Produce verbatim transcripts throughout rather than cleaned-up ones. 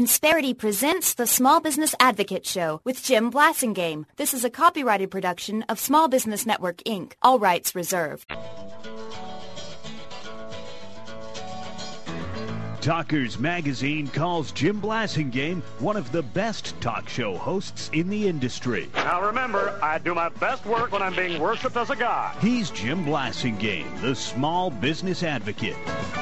Insperity presents the Small Business Advocate Show with Jim Blasingame. This is a copyrighted production of Small Business Network, Incorporated. All rights reserved. Talkers Magazine calls Jim Blasingame one of the best talk show hosts in the industry. Now remember, I do my best work when I'm being worshipped as a god. He's Jim Blasingame, the Small Business Advocate.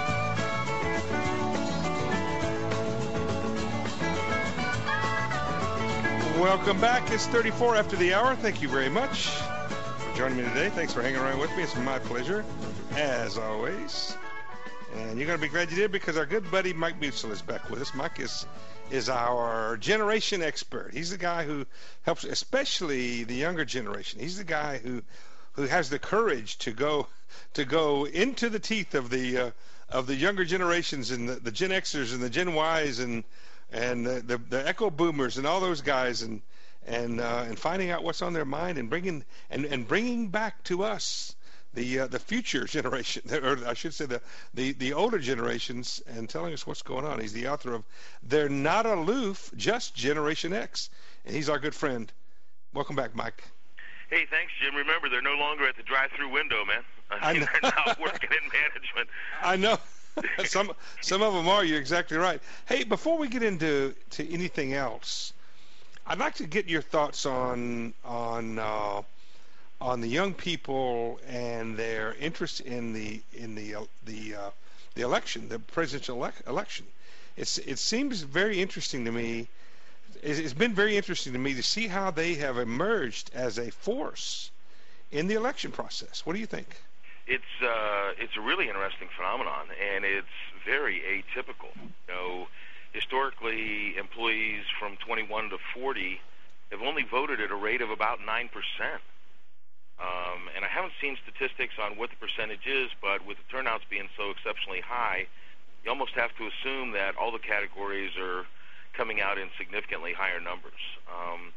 Welcome back. It's thirty-four after the hour. Thank you very much for joining me today. Thanks for hanging around with me. It's my pleasure, as always. And you're going to be glad you did, because our good buddy Mike Musil is back with us. Mike is is our generation expert. He's the guy who helps, especially the younger generation. He's the guy who who has the courage to go to go into the teeth of the uh, of the younger generations and the, the Gen Xers and the Gen Ys and and the, the, the Echo Boomers and all those guys, and and uh, and finding out what's on their mind and bringing and, and bringing back to us the uh, the future generation, or I should say the, the the older generations, and telling us what's going on. He's the author of "They're Not Aloof, Just Generation X," and he's our good friend. Welcome back, Mike. Hey, thanks, Jim. Remember, they're no longer at the drive-through window, man. I mean, they're now working in management. I know. some some of them are. You're exactly right. Hey, before we get into to anything else, I'd like to get your thoughts on on uh, on the young people and their interest in the in the uh, the uh, the election, the presidential elec- election. It's it seems very interesting to me. It's, it's been very interesting to me to see how they have emerged as a force in the election process. What do you think? It's uh, it's a really interesting phenomenon, and it's very atypical. You know, historically, employees from twenty-one to forty have only voted at a rate of about nine percent. Um, and I haven't seen statistics on what the percentage is, but with the turnouts being so exceptionally high, you almost have to assume that all the categories are coming out in significantly higher numbers. Um,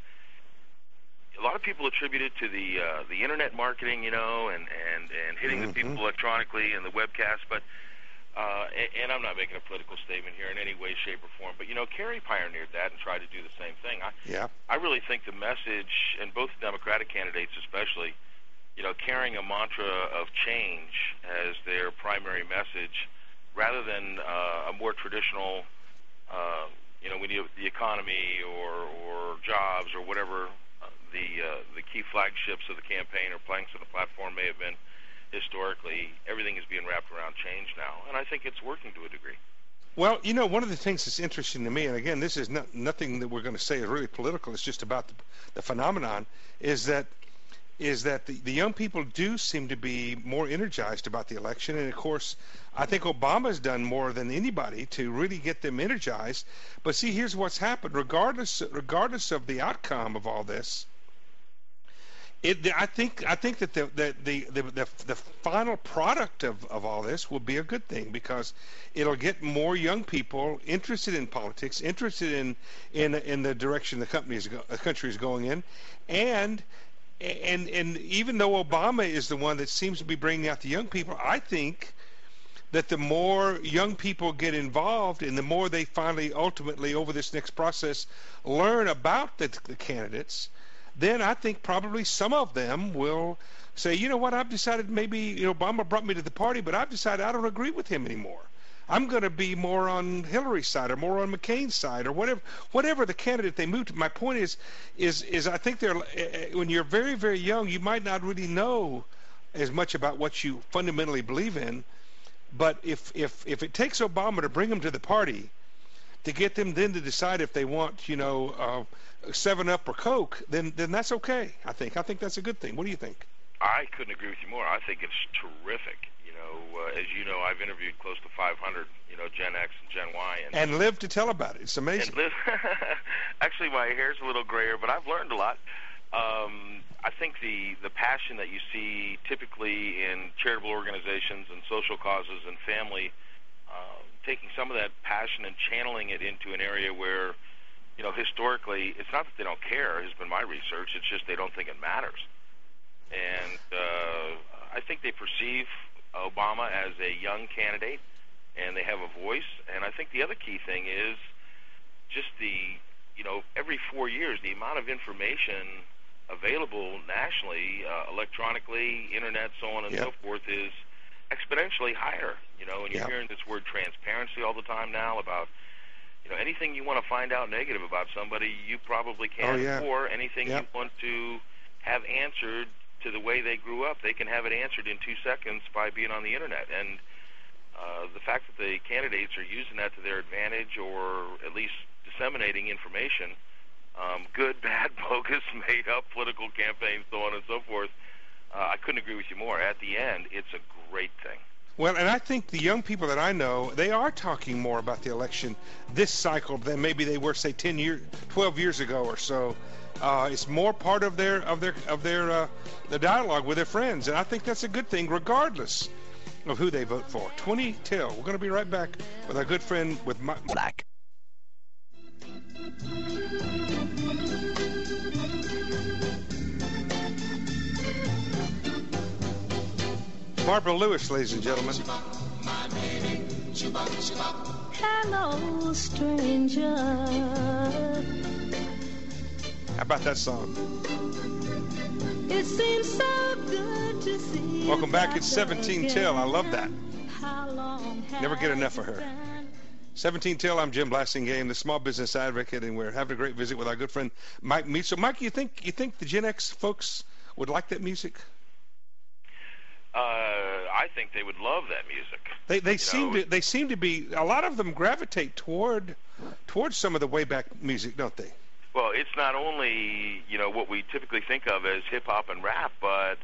A lot of people attribute it to the uh, the internet marketing, you know, and, and, and hitting mm-hmm. the people electronically and the webcast. But uh, and, and I'm not making a political statement here in any way, shape, or form. But you know, Kerry pioneered that and tried to do the same thing. I, yeah. I really think the message, and both Democratic candidates especially, you know, carrying a mantra of change as their primary message, rather than uh, a more traditional, uh, you know, we need the economy or or jobs or whatever. The uh, the key flagships of the campaign or planks of the platform may have been historically. Everything is being wrapped around change now, and I think it's working to a degree. Well, you know, one of the things that's interesting to me, and again, this is not, nothing that we're going to say is really political. It's just about the, the phenomenon. Is that is that the, the young people do seem to be more energized about the election, and of course, I think Obama's done more than anybody to really get them energized. But see, here's what's happened: regardless regardless of the outcome of all this. It, I think I think that the the, the, the, the the final product of, of all this will be a good thing, because it'll get more young people interested in politics, interested in in, in the direction the company is go, the country is going in, and and and even though Obama is the one that seems to be bringing out the young people, I think that the more young people get involved and the more they finally ultimately over this next process learn about the, the candidates, then I think probably some of them will say, you know what, I've decided maybe, you know, Obama brought me to the party, but I've decided I don't agree with him anymore. I'm going to be more on Hillary's side or more on McCain's side or whatever whatever the candidate they move to. My point is, is, is I think they're, when you're very, very young, you might not really know as much about what you fundamentally believe in, but if, if, if it takes Obama to bring them to the party, to get them then to decide if they want, you know, uh, Seven Up or Coke, then then that's okay. I think. I think that's a good thing. What do you think? I couldn't agree with you more. I think it's terrific. You know, uh, as you know, I've interviewed close to five hundred, you know, Gen X and Gen Y, and, and live to tell about it. It's amazing. And live, actually, my hair's a little grayer, but I've learned a lot. Um, I think the the passion that you see typically in charitable organizations and social causes and family. Uh, taking some of that passion and channeling it into an area where, you know, historically, it's not that they don't care, has been my research, it's just they don't think it matters. And uh, I think they perceive Obama as a young candidate, and they have a voice. And I think the other key thing is just know, every four years, the amount of information available nationally, uh, electronically, internet, so on and yep. so forth, is exponentially higher. You know, and you're yep. hearing this word transparency all the time now about, you know, anything you want to find out negative about somebody, you probably can, oh, yeah. or anything yep. you want to have answered to the way they grew up, they can have it answered in two seconds by being on the internet. And uh, the fact that the candidates are using that to their advantage, or at least disseminating information, um, good, bad, bogus, made up political campaigns, so on and so forth, uh, I couldn't agree with you more. At the end, it's a great thing. Well, and I think the young people that I know, they are talking more about the election this cycle than maybe they were, say, ten years, twelve years ago or so. Uh, it's more part of their of their of their uh, the dialogue with their friends, and I think that's a good thing, regardless of who they vote for. twenty till. We're going to be right back with our good friend with Mike Black. Barbara Lewis, ladies and gentlemen. Hello, stranger. How about that song? It seems so good to see. Welcome back. It's seventeen till. I love that. How long Never get enough of her. seventeen till. I'm Jim Blasingame, the small business advocate, and we're having a great visit with our good friend Mike Mead. So, Mike, you think you think the Gen X folks would like that music? Uh, I think they would love that music. They they you seem know, to they seem to be a lot of them gravitate toward towards some of the way back music, don't they? Well, it's not only, you know, what we typically think of as hip hop and rap, but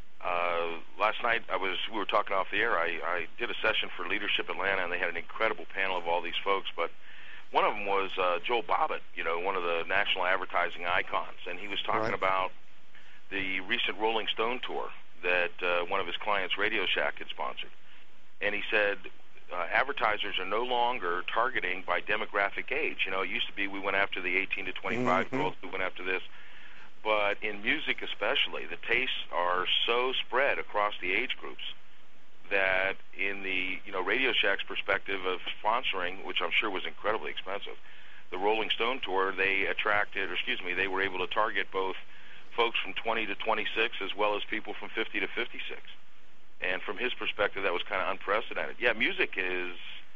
uh, last night I was we were talking off the air. I, I did a session for Leadership Atlanta, and they had an incredible panel of all these folks. But one of them was uh, Joel Bobbitt, you know, one of the national advertising icons, and he was talking Right. about the recent Rolling Stone tour that uh, one of his clients, Radio Shack, had sponsored. And he said uh, advertisers are no longer targeting by demographic age. You know, it used to be we went after the eighteen to twenty-five-year-olds, Mm-hmm. we went after this. But in music especially, the tastes are so spread across the age groups that in the, you know, Radio Shack's perspective of sponsoring, which I'm sure was incredibly expensive, the Rolling Stone tour, they attracted, or excuse me, they were able to target both folks from twenty to twenty-six as well as people from fifty to fifty-six. And from his perspective, that was kind of unprecedented. Yeah, music is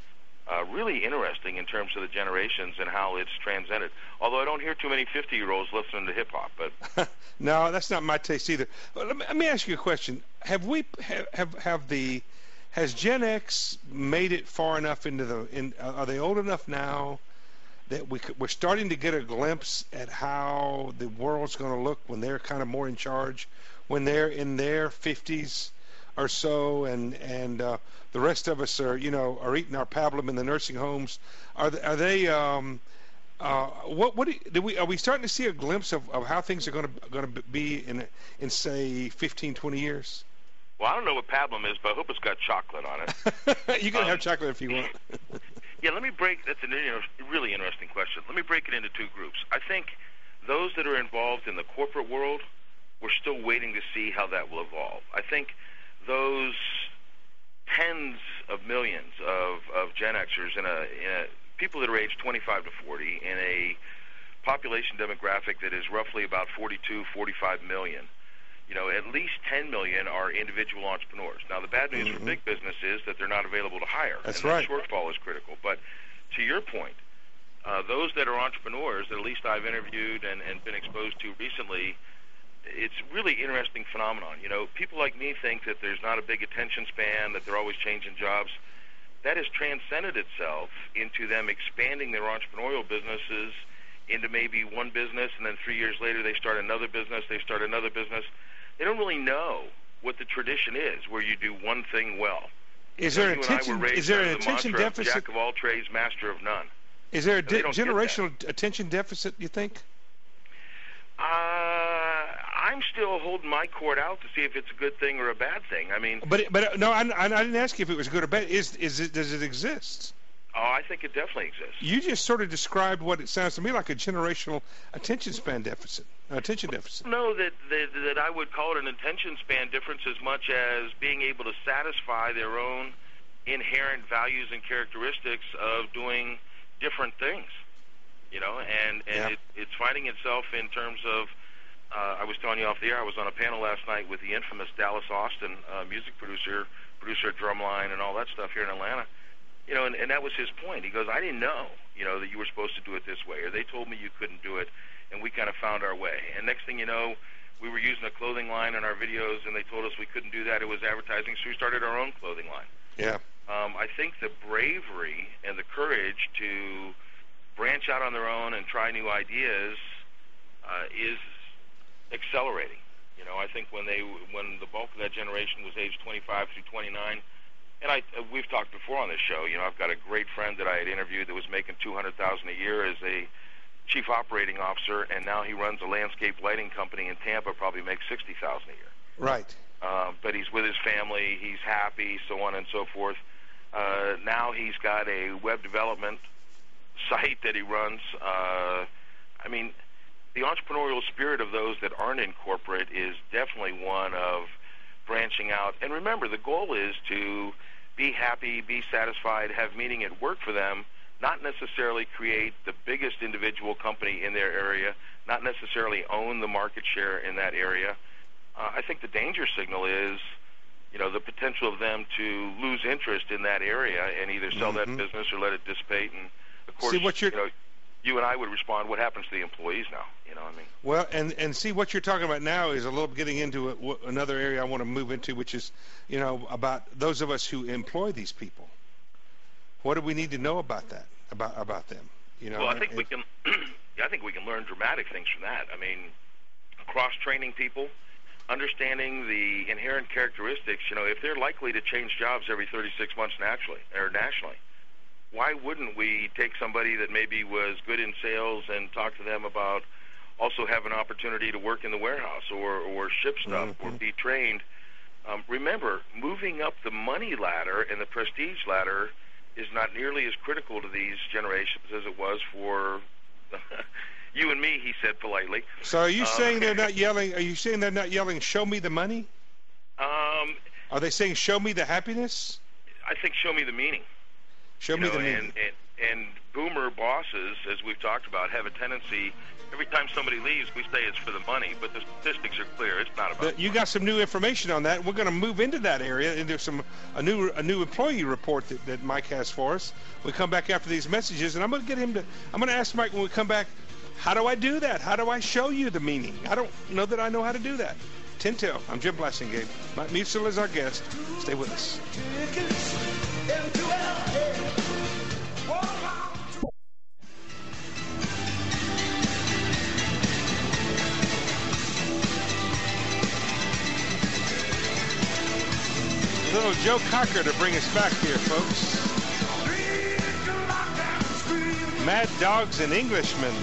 uh, really interesting in terms of the generations and how it's transcended. Although I don't hear too many fifty-year-olds listening to hip-hop. But No, that's not my taste either. Well, let me, let me ask you a question. Have we have have, have the has Gen X made it far enough into the? In, are they old enough now that we could, we're starting to get a glimpse at how the world's going to look when they're kind of more in charge, when they're in their fifties or so, and and uh, the rest of us are, you know, are eating our pablum in the nursing homes? Are they, are they um, uh, what what do, do we are we starting to see a glimpse of, of how things are going to going to be in in say fifteen, twenty years? well, I don't know what pablum is, but I hope it's got chocolate on it. You can Um, have chocolate if you want. Yeah, let me break. That's a you know, really interesting question. Let me break it into two groups. I think those that are involved in the corporate world, we're still waiting to see how that will evolve. I think those tens of millions of, of Gen Xers in a, in a people that are aged twenty-five to forty in a population demographic that is roughly about forty-two, forty-five million. You know, at least ten million are individual entrepreneurs. Now, the bad news Mm-hmm. for big business is that they're not available to hire. That's and right. that shortfall is critical. But to your point, uh, those that are entrepreneurs, that at least I've interviewed and, and been exposed to recently, it's really interesting phenomenon. You know, people like me think that there's not a big attention span, that they're always changing jobs. That has transcended itself into them expanding their entrepreneurial businesses into maybe one business, and then three years later they start another business, they start another business. They don't really know what the tradition is, where you do one thing well. Is You know, there you and I attention? were raised Is there under an the attention mantra of deficit? Jack of all trades, master of none. Is there a They di- don't get that. generational attention deficit, you think? Uh, I'm still holding my court out to see if it's a good thing or a bad thing. I mean, But but uh, no, I, I didn't ask you if it was good or bad. Is is it does it exist? oh, I think it definitely exists. You just sort of described what it sounds to me like a generational attention span deficit, uh, attention deficit. No, that, that that I would call it an attention span difference as much as being able to satisfy their own inherent values and characteristics of doing different things. You know, and, and Yeah. it, it's finding itself in terms of, uh, I was telling you off the air, I was on a panel last night with the infamous Dallas Austin, uh, music producer, producer at Drumline and all that stuff here in Atlanta. You know, and, and that was his point. He goes, I didn't know, you know, that you were supposed to do it this way, or they told me you couldn't do it, and we kind of found our way. And next thing you know, we were using a clothing line in our videos, and they told us we couldn't do that. It was advertising, so we started our own clothing line. Yeah. Um, I think the bravery and the courage to branch out on their own and try new ideas uh, is accelerating. You know, I think when they when the bulk of that generation was age twenty-five through twenty-nine, and I uh, we've talked before on this show. You know, I've got a great friend that I had interviewed that was making two hundred thousand a year as a chief operating officer, and now he runs a landscape lighting company in Tampa, probably makes sixty thousand a year. Right. Uh, but he's with his family, he's happy, so on and so forth. Uh, now he's got a web development site that he runs. Uh, I mean, the entrepreneurial spirit of those that aren't in corporate is definitely one of branching out. And remember, the goal is to be happy, be satisfied, have meaning at work for them, not necessarily create the biggest individual company in their area, not necessarily own the market share in that area. Uh, I think the danger signal is, you know, the potential of them to lose interest in that area and either sell Mm-hmm. that business or let it dissipate. And of course, See, what you're- you know, you and I would respond, what happens to the employees now? You know what I mean? Well, and, and see, what you're talking about now is a little getting into a, w- another area I want to move into, which is, you know, about those of us who employ these people. What do we need to know about that, about about them? You know, Well, I think and- we can. yeah, I think we can learn dramatic things from that. I mean, cross-training people, understanding the inherent characteristics. You know, if they're likely to change jobs every thirty-six months naturally or nationally, why wouldn't we take somebody that maybe was good in sales and talk to them about also have an opportunity to work in the warehouse or, or ship stuff Mm-hmm. or be trained? Um, remember, moving up the money ladder and the prestige ladder is not nearly as critical to these generations as it was for you and me, he said politely. So are you Um, saying they're not yelling? Are you saying they're not yelling, "Show me the money"? Um, Are they saying, "Show me the happiness"? I think show me the meaning. Show You me know, the meaning. and, and, and boomer bosses, as we've talked about, have a tendency, every time somebody leaves, we say it's for the money, but the statistics are clear. It's not about The- you got some new information on that. We're going to move into that area, into some a new a new employee report that, that Mike has for us. We come back after these messages, and I'm going to get him to. I'm going to ask Mike when we come back. How do I do that? How do I show you the meaning? I don't know that I know how to do that. ten till. I'm Jim Blasingame. Mike Musil is our guest. Stay with us. Little Joe Cocker to bring us back here, folks. Mad Dogs and Englishmen.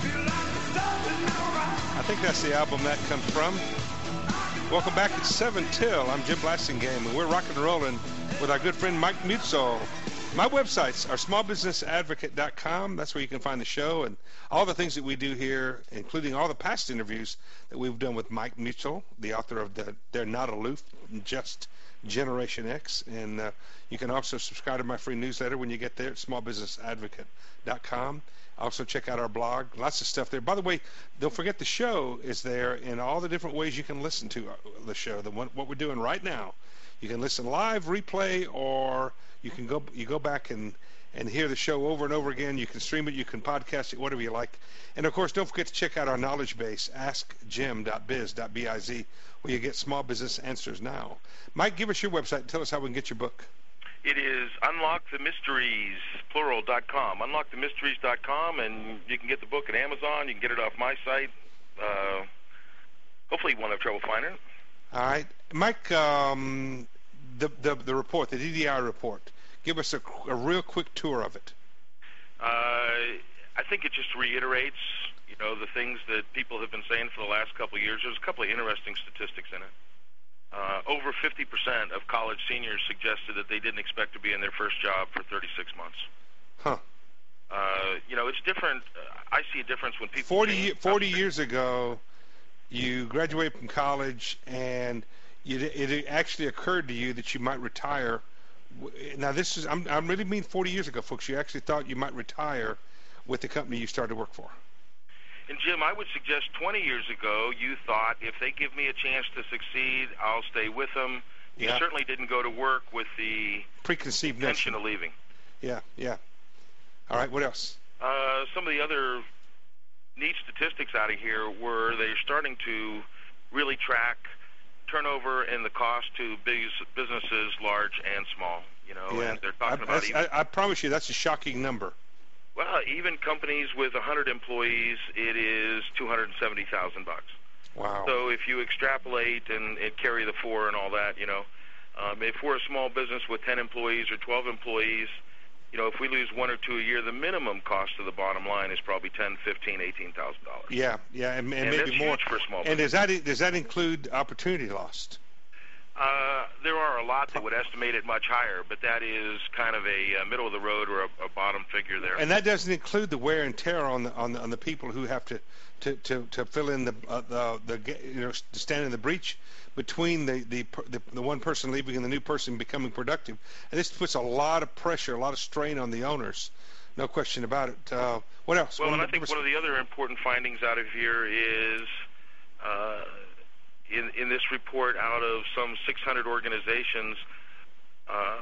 I think that's the album that comes from. Welcome back at seven till. I'm Jim Blasingame, and we're rocking and rolling with our good friend Mike Musil. My websites are small business advocate dot com. That's where you can find the show and all the things that we do here, including all the past interviews that we've done with Mike Musil, the author of the They're Not Aloof, Just Generation X. And uh, you can also subscribe to my free newsletter when you get there at small business advocate dot com. Also check out our blog. Lots of stuff there. By the way, don't forget the show is there in all the different ways you can listen to the show. The one, what we're doing right now. You can listen live, replay, or you can go you go back and, and hear the show over and over again. You can stream it, you can podcast it, whatever you like. And, of course, don't forget to check out our knowledge base, ask jim dot biz dot biz, where you get small business answers now. Mike, give us your website and tell us how we can get your book. It is unlock the mysteries plural dot com, unlock the mysteries dot com, and you can get the book at Amazon. You can get it off my site. Uh, hopefully you won't have trouble finding it. All right. Mike, um, the, the the report, the D D I report, give us a, a real quick tour of it. Uh, I think it just reiterates, you know, the things that people have been saying for the last couple of years. There's a couple of interesting statistics in it. Uh, over fifty percent of college seniors suggested that they didn't expect to be in their first job for thirty-six months. Huh. Uh, you know, it's different. Uh, I see a difference when people... forty, change- forty years ago, you graduated from college, and you, it actually occurred to you that you might retire. Now, this is, I'm, I really mean forty years ago, folks. You actually thought you might retire with the company you started to work for? And Jim, I would suggest twenty years ago you thought if they give me a chance to succeed, I'll stay with them. You Yeah. certainly didn't go to work with the Preconceived intention notion. of leaving. Yeah, yeah. All right, what else? Uh, some of the other neat statistics out of here were they're starting to really track turnover and the cost to big businesses, large and small. You know, Yeah, and they're I, talking about that's- even, I, I promise you that's a shocking number. well, even companies with one hundred employees, it is two hundred seventy thousand bucks. Wow. So if you extrapolate and, and carry the four and all that, you know, um, if we're a small business with ten employees or twelve employees, you know, if we lose one or two a year, the minimum cost to the bottom line is probably ten, fifteen, eighteen thousand dollars. Yeah, yeah, and, and, And maybe that's more. huge for a small and does that does that include opportunity lost? Uh, there are a lot that would estimate it much higher, but that is kind of a uh, middle of the road or a, a bottom figure there. And that doesn't include the wear and tear on the on the, on the people who have to to, to, to fill in the, uh, the the you know to stand in the breach between the the, the the one person leaving and the new person becoming productive. And this puts a lot of pressure, a lot of strain on the owners. No question about it. Uh, what else? Well, One and I more- think one of the other important findings out of here is uh, in in this report, out of some six hundred organizations, uh,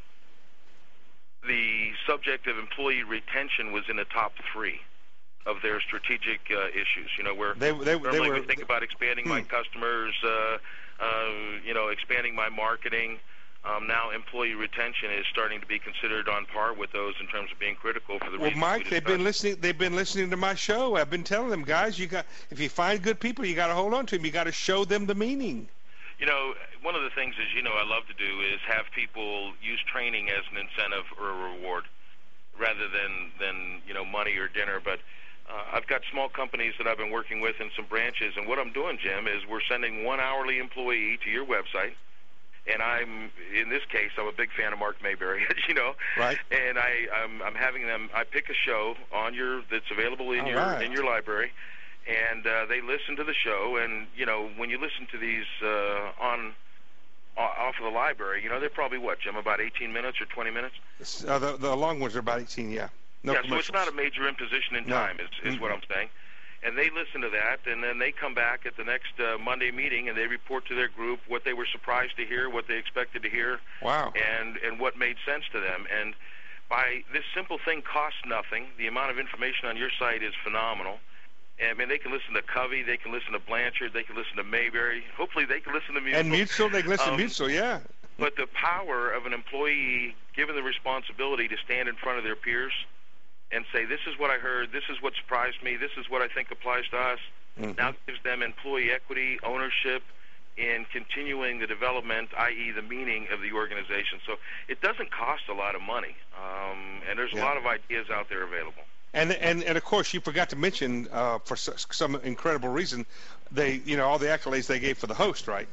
the subject of employee retention was in the top three of their strategic uh, issues. You know, where They- they- they normally were- we think about expanding my customers, uh, uh, you know, expanding my marketing. Um, now employee retention is starting to be considered on par with those in terms of being critical for the Well, reasons Mike, we they've been discussed. listening. They've been listening to my show. I've been telling them, guys, you got if you find good people, you got to hold on to them. You got to show them the meaning. You know, one of the things, as you know, I love to do is have people use training as an incentive or a reward rather than, than you know, money or dinner. But uh, I've got small companies that I've been working with in some branches, and what I'm doing, Jim, is we're sending one hourly employee to your website. And I'm, in this case, I'm a big fan of Mark Mayberry, as you know. Right. And I, I'm, I'm having them. I pick a show on your that's available in All your right. in your library, and uh, they listen to the show. And you know, when you listen to these uh, on o- off of the library, you know, they're probably what, Jim, about eighteen minutes or twenty minutes. Uh, the the long ones are about eighteen. Yeah. No yeah, so it's commercials. not a major imposition in No. time, is, is what I'm saying. And they listen to that, and then they come back at the next uh, Monday meeting, and they report to their group what they were surprised to hear, what they expected to hear, Wow. and, and what made sense to them. And by this simple thing costs nothing. The amount of information on your site is phenomenal. And, I mean, they can listen to Covey, they can listen to Blanchard, they can listen to Mayberry. Hopefully they can listen to Mutual. And Mutual, they can listen Um, to Mutual, yeah. But the power of an employee given the responsibility to stand in front of their peers and say, this is what I heard, this is what surprised me, this is what I think applies to us, Mm-hmm. now gives them employee equity, ownership, in continuing the development, that is the meaning of the organization. So it doesn't cost a lot of money, um, and there's Yeah. a lot of ideas out there available. And and and of course, you forgot to mention, uh, for s- some incredible reason, they you know all the accolades they gave for the host, right?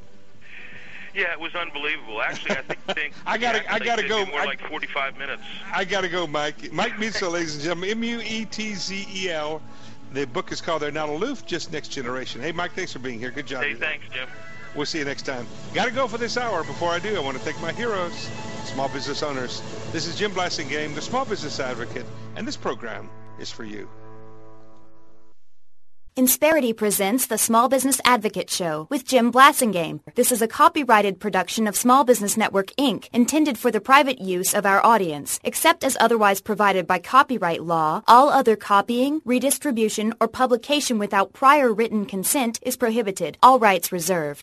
Yeah, it was unbelievable. Actually, I think, think I gotta- the I gotta accolades go. did me More I- like forty-five minutes. I got to go, Mike. Mike Muetzel, ladies and gentlemen, M U E T Z E L. The book is called They're Not Aloof, Just Next Generation. Hey, Mike, thanks for being here. Good job. Hey, you. thanks, Jim. We'll see you next time. Got to go for this hour. Before I do, I want to thank my heroes, small business owners. This is Jim Blassingame, the Small Business Advocate, and this program is for you. Insperity presents the Small Business Advocate Show with Jim Blassingame. This is a copyrighted production of Small Business Network, Incorporated, intended for the private use of our audience. Except as otherwise provided by copyright law, all other copying, redistribution, or publication without prior written consent is prohibited. All rights reserved.